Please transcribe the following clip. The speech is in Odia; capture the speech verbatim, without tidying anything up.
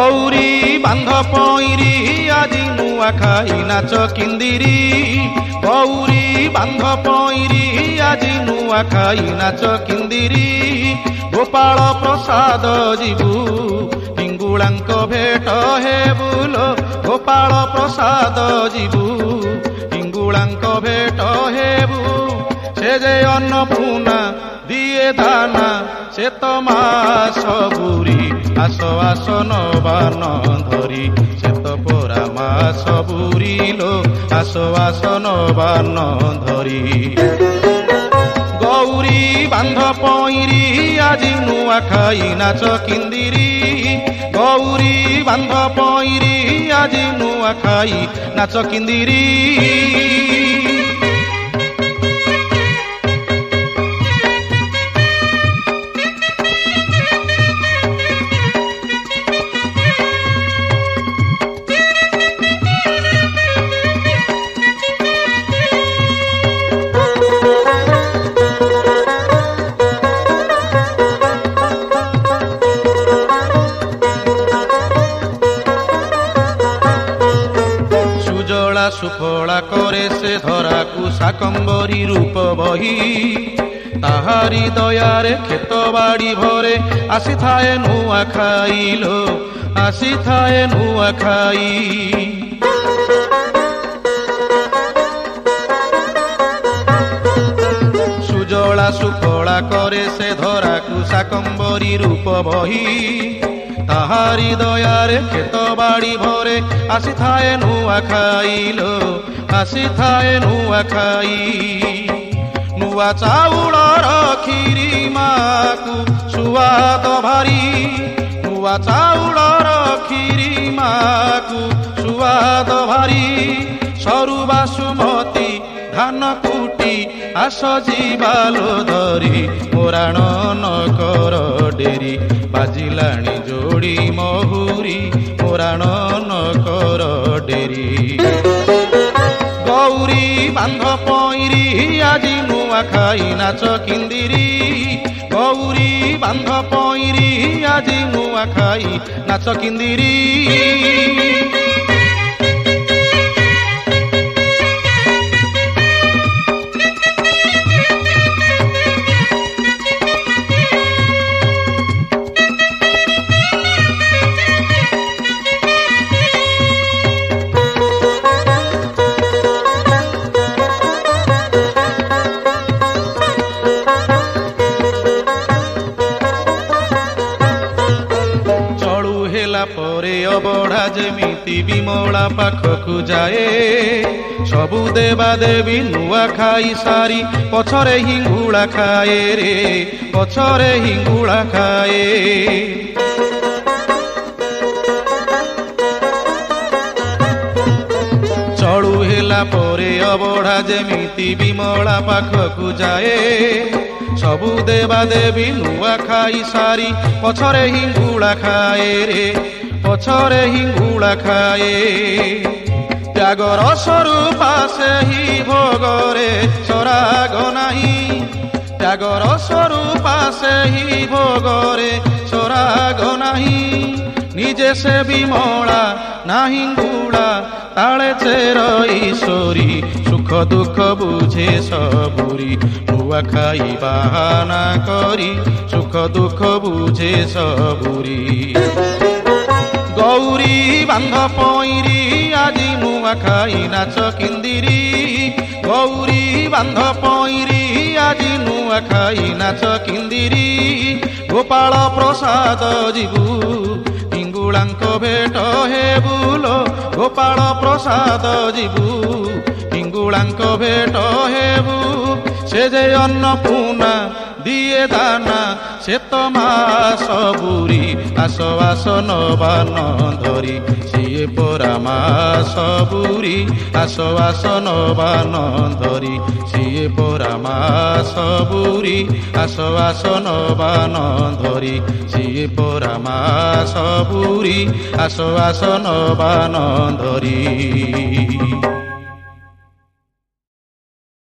ଗୌରୀ ବାନ୍ଧ ପଇଁରୀ ଆଜି ନୂଆ ଖାଇ ନାଚ କିନ୍ଦିରି ଗୌରୀ ବାନ୍ଧ ପଇଁରୀ ଆଜି ନୂଆ ଖାଇ ନାଚ କିନ୍ଦିରି ଗୋପାଳ ପ୍ରସାଦ ଯିବୁ ହିଙ୍ଗୁଳାଙ୍କ ଭେଟ ହେବୁଲ ଗୋପାଳ ପ୍ରସାଦ ଯିବୁ ହିଙ୍ଗୁଳାଙ୍କ ଭେଟ ହେବୁ ସେ ଯେ ଅନ୍ନପୂର୍ଣ୍ଣା ଦିଏ ଦାନା ସେ ତ ମା ସବୁରି ଆସ ଆସ ନବାନ ଧରି ସେ ତ ପରା ମା ସବୁରି ଲୋ ଆସ ଆସ ନବାନ ଧରି ଗୌରୀ ବାନ୍ଧ ପଇଁରୀ ଆଜି ନୂଆ ଖାଇ ନାଚ କିନ୍ଦିରି ଗୌରୀ ବାନ୍ଧ ପଇଁରୀ ଆଜି ନୂଆ ଖାଇ ନାଚ କିନ୍ଦିରି ସୁଫଳା କରେ ସେ ଧରାକୁ ଶାକମ୍ବରୀ ରୂପ ବହି ତାହାରି ଦୟାରେ କ୍ଷେତ ବାଡ଼ି ଭରେ ଆସିଥାଏ ନୂଆ ଖାଇଲୋ ଆସିଥାଏ ନୂଆ ଖାଇ ସୁଜଳା ସୁଫଳା କରେ ସେ ଧରାକୁ ଶାକମ୍ବରୀ ରୂପ ବହି ତାହାରି ଦୟାରେ କ୍ଷେତ ବାଡ଼ି ଭରେ ଆସିଥାଏ ନୂଆ ଖାଇଲୋ ଆସିଥାଏ ନୂଆ ଖାଇ ନୂଆ ଚାଉଳର କ୍ଷୀରି ମାକୁ ସୁଆଦ ଭାରି ନୂଆ ଚାଉଳର କ୍ଷୀରି ମାକୁ ସୁଆଦ ଭାରି ସରୁ ବାସୁମତୀ ଧାନ କୁଟି ଆସ ଯିବାଲୋ ଧରି ମୋରାଣ ନକର ଡେରି ବାଜିଲାଣି ଯୋଡ଼ି ମହୁରୀ ମୋରାଣ ନକର ଡେରି ଗୌରୀ ବାନ୍ଧ ପଇଁରୀ ଆଜି ନୂଆ ଖାଇ ନାଚ କିନ୍ଦିରି ଗୌରୀ ବାନ୍ଧ ପଇଁରୀ ଆଜି ନୂଆ ଖାଇ ନାଚ କିନ୍ଦିରି ପରେ ଅବଢା ଯେମିତି ବିମଳା ପାଖକୁ ଯାଏ ସବୁ ଦେବା ଦେବୀ ନୂଆ ଖାଇ ସାରି ପଛରେ ହିଙ୍ଗୁଳା ଖାଏ ରେ ପଛରେ ହିଙ୍ଗୁଳା ଖାଏ ଚଳୁ ହେଲା ପରେ ଅବଢା ଯେମିତି ବିମଳା ପାଖକୁ ଯାଏ ସବୁ ଦେବା ଦେବୀ ନୂଆ ଖାଇ ସାରି ପଛରେ ହିଙ୍ଗୁଳା ଖାଏ ରେ ପଛରେ ହିଙ୍ଗୁଳା ଖାଏ ତ୍ୟାଗର ସ୍ୱରୂପା ସେହି ଭୋଗରେ ସରାଗ ନାହିଁ ତ୍ୟାଗର ସ୍ୱରୂପା ସେହି ଭୋଗରେ ସରାଗ ନାହିଁ ନିଜେ ସେ ବିମଳା ନାହିଁ ଗୁଳା ତାଳେ ଚେର ଈଶ୍ୱରୀ ସୁଖ ଦୁଃଖ ବୁଝେ ସବୁରି ନୂଆ ଖାଇ ବାହାନା କରି ସୁଖ ଦୁଃଖ ବୁଝେ ସବୁରି ଗୌରୀ ବାନ୍ଧ ପଇଁରୀ ଆଜି ନୂଆ ଖାଇ ନାଚ କିନ୍ଦିରି ଗୌରୀ ବାନ୍ଧ ପଇଁରୀ ଆଜି ନୂଆ ଖାଇ ନାଚ କିନ୍ଦିରି ଗୋପାଳ ପ୍ରସାଦ ଯିବୁ ହିଙ୍ଗୁଳାଙ୍କ ଭେଟ ହେବୁଲୋ ଗୋପାଳ ପ୍ରସାଦ ଯିବୁ ହିଙ୍ଗୁଳାଙ୍କ ଭେଟ ହେବୁ ସେ ଯେ ଅନ୍ନପୂର୍ଣ୍ଣା ଦିଏ ଦାନା ସେ ତ ମା ସବୁରି ଆସ ଆସ ନବାନ ଧରି ସିଏ ପରା ମା ସବୁରି ଆସ ଆସ ନବାନ ଧରି ସିଏ ପରା ମା ସବୁରି ଆସ ଆସ ନବାନ ଧରି ସିଏ ପରା ମା ସବୁରି ଆସ ଆସ ନବାନ ଧରି।